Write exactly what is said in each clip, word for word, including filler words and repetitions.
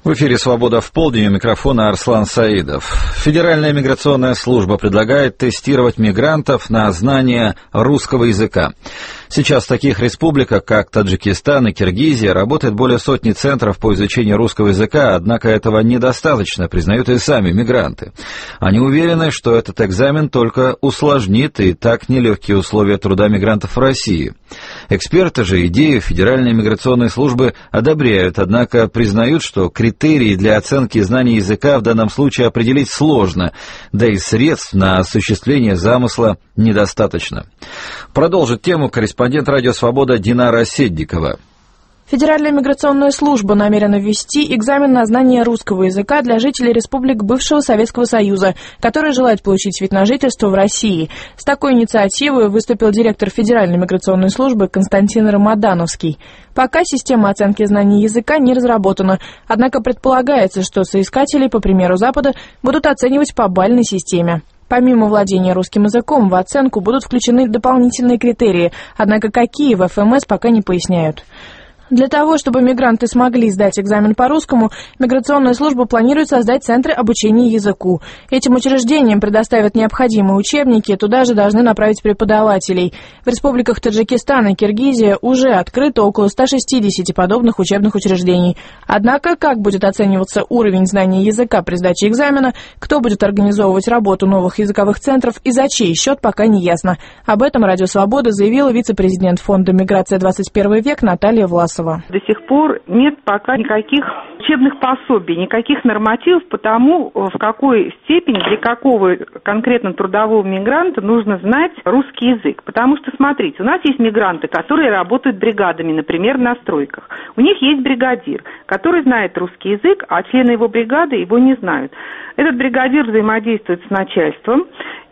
В эфире «Свобода в полдень», у микрофона Арслан Саидов. Федеральная миграционная служба предлагает тестировать мигрантов на знание русского языка. Сейчас в таких республиках, как Таджикистан и Киргизия, работает более сотни центров по изучению русского языка, однако этого недостаточно, признают и сами мигранты. Они уверены, что этот экзамен только усложнит и так нелегкие условия труда мигрантов в России. Эксперты же идею Федеральной миграционной службы одобряют, однако признают, что критерии для оценки знаний языка в данном случае определить сложно, да и средств на осуществление замысла недостаточно. Продолжит тему корреспондент «Радио Свобода» Динара Седдикова. Федеральная миграционная служба намерена ввести экзамен на знание русского языка для жителей республик бывшего Советского Союза, которые желают получить вид на жительство в России. С такой инициативой выступил директор Федеральной миграционной службы Константин Рамадановский. Пока система оценки знаний языка не разработана, однако предполагается, что соискатели, по примеру Запада, будут оценивать по бальной системе. Помимо владения русским языком, в оценку будут включены дополнительные критерии, однако какие в эф эм эс пока не поясняют. Для того, чтобы мигранты смогли сдать экзамен по-русскому, миграционная служба планирует создать центры обучения языку. Этим учреждениям предоставят необходимые учебники, туда же должны направить преподавателей. В республиках Таджикистан и Киргизия уже открыто около ста шестидесяти подобных учебных учреждений. Однако, как будет оцениваться уровень знания языка при сдаче экзамена, кто будет организовывать работу новых языковых центров и за чей счет, пока не ясно. Об этом Радио Свобода заявила вице-президент Фонда «Миграция двадцать первый век» Наталья Власова. До сих пор нет пока никаких учебных пособий, никаких нормативов по тому, в какой степени, для какого конкретно трудового мигранта нужно знать русский язык. Потому что, смотрите, у нас есть мигранты, которые работают бригадами, например, на стройках. У них есть бригадир, который знает русский язык, а члены его бригады его не знают. Этот бригадир взаимодействует с начальством,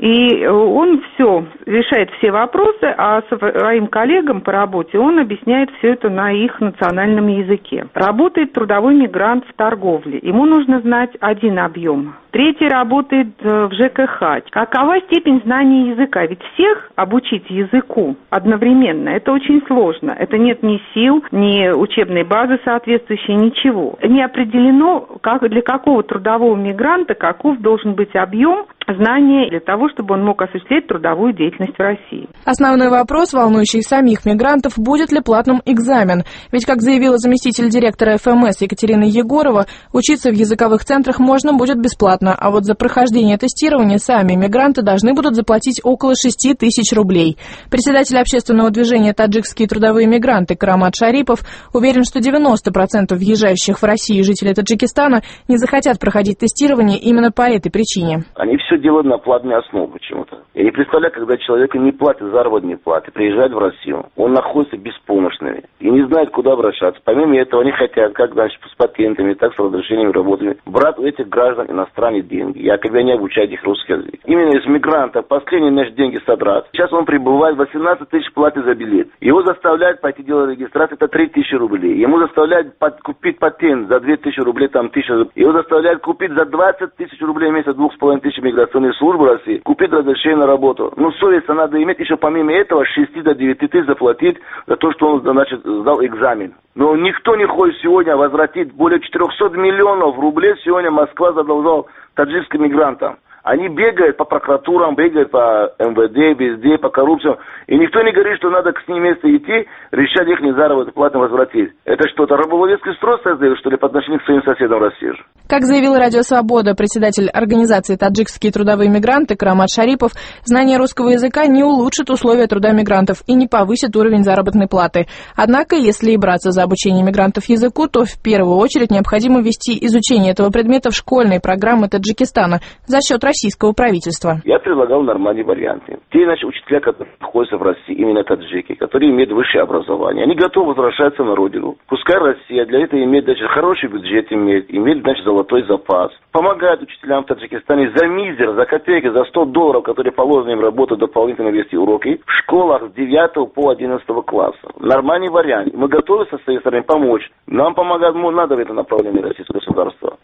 и он все решает все вопросы, а своим коллегам по работе он объясняет все это на их национальном языке. Работает трудовой мигрант в торговле. Ему нужно знать один объем. Третий работает в жэ ка ха. Какова степень знания языка? Ведь всех обучить языку одновременно, это очень сложно. Это нет ни сил, ни учебной базы соответствующей, ничего. Не определено, как, для какого трудового мигранта каков должен быть объем знаний для того, чтобы он мог осуществлять трудовую деятельность в России. Основной вопрос, волнующий самих мигрантов, будет ли платным экзамен. Ведь, как заявила заместитель директора эф эм эс Екатерина Егорова, учиться в языковых центрах можно будет бесплатно, а вот за прохождение тестирования сами мигранты должны будут заплатить около шести тысяч рублей. Председатель общественного движения «Таджикские трудовые мигранты» Карамат Шарипов уверен, что девяносто процентов въезжающих в Россию жителей Таджикистана не захотят проходить тестирование именно по этой причине. Они все делают на платной основе почему-то. Я не представляю, когда человеку не платят заработные платы, приезжает в Россию, он находится беспомощный и не знает, куда обращаться. Помимо этого, они хотят, как значит, с патентами, так с разрешениями работами, брать у этих граждан иностранные деньги, якобы они обучают их русский язык. Именно из мигранта последние наши деньги содрать. Сейчас он прибывает, восемнадцать тысяч платит за билет. Его заставляют пойти делать регистрацию, это три тысячи рублей. Ему заставляют купить патент за две тысячи рублей, там тысяча рублей. Его заставляют купить за двадцать тысяч рублей в месяц, двух с половиной тысяч миграционной службы России, купить разрешение на работу. Ну, совесть надо иметь, еще помимо этого с шести до девяти тысяч заплатить за то, что он, значит, сдал экзамен. Но никто не хочет сегодня возвратить более четырехсот миллионов рублей сегодня Москва задолжал таджикским мигрантам. Они бегают по прокуратурам, бегают по эм вэ дэ, везде, по коррупции. И никто не говорит, что надо к ним вместе идти, решать их заработную плату возвратить. Это что-то рабовладельческий строй создает, что ли, по отношению к своим соседам в России же? Как заявил Радио Свобода, председатель организации «Таджикские трудовые мигранты» Карамат Шарипов, знание русского языка не улучшит условия труда мигрантов и не повысит уровень заработной платы. Однако, если и браться за обучение мигрантов языку, то в первую очередь необходимо ввести изучение этого предмета в школьные программы Таджикистана за счет российского правительства. Я предлагал нормальные варианты. Те, значит, учителя, которые находятся в России, именно таджики, которые имеют высшее образование, они готовы возвращаться на родину. Пускай Россия для этого имеет, значит, хороший бюджет, имеет, имеет, значит, золотой запас. Помогает учителям в Таджикистане за мизер, за копейки, за сто долларов, которые положены им работать, дополнительно вести уроки в школах с девятого по одиннадцатого класса. Нормальный вариант. Мы готовы со своей стороны помочь. Нам помогать надо в этом направлении российского государства.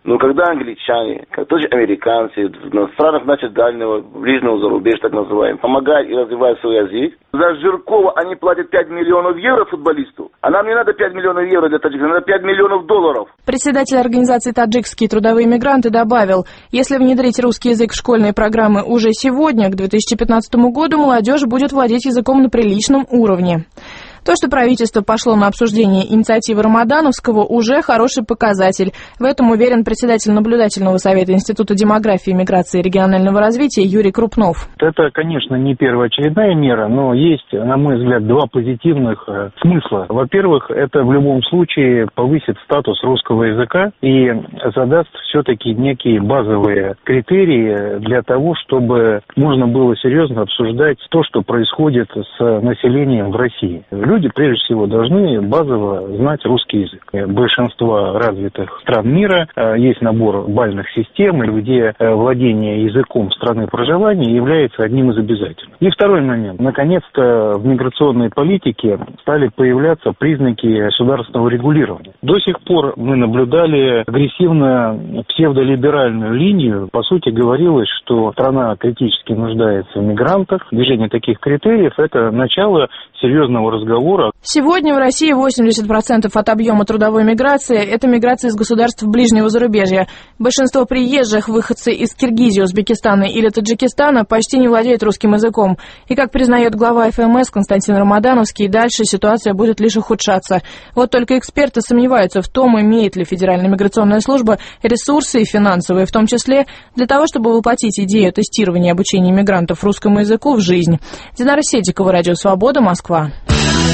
Но когда англичане, как тоже американцы, в странах, значит, дальнего, ближнего зарубежья, так называемых, помогают и развивают свой язык, за Жиркова они платят пять миллионов евро футболисту, а нам не надо пять миллионов евро для Таджикистана, надо пять миллионов долларов. Председатель организации «Таджикские трудовые мигранты» добавил, если внедрить русский язык в школьные программы уже сегодня, к две тысячи пятнадцатому году, молодежь будет владеть языком на приличном уровне. То, что правительство пошло на обсуждение инициативы Рамадановского, уже хороший показатель. В этом уверен председатель наблюдательного совета Института демографии, миграции и регионального развития Юрий Крупнов. Это, конечно, не первоочередная мера, но есть, на мой взгляд, два позитивных э, смысла. Во-первых, это в любом случае повысит статус русского языка и задаст все-таки некие базовые критерии для того, чтобы можно было серьезно обсуждать то, что происходит с населением в России. Люди, прежде всего, должны базово знать русский язык. Большинство развитых стран мира есть набор бальных систем, где владение языком страны проживания является одним из обязательных. И второй момент. Наконец-то в миграционной политике стали появляться признаки государственного регулирования. До сих пор мы наблюдали агрессивно псевдолиберальную линию. По сути, говорилось, что страна критически нуждается в мигрантах. Движение таких критериев – это начало серьезного разговора. Сегодня в России восемьдесят процентов от объема трудовой миграции – это миграция из государств ближнего зарубежья. Большинство приезжих, выходцы из Киргизии, Узбекистана или Таджикистана, почти не владеют русским языком. И, как признает глава эф эм эс Константин Рамадановский, дальше ситуация будет лишь ухудшаться. Вот только эксперты сомневаются в том, имеет ли Федеральная миграционная служба ресурсы и финансовые, в том числе для того, чтобы воплотить идею тестирования и обучения мигрантов русскому языку в жизнь. Динара Седикова, Радио Свобода, Москва.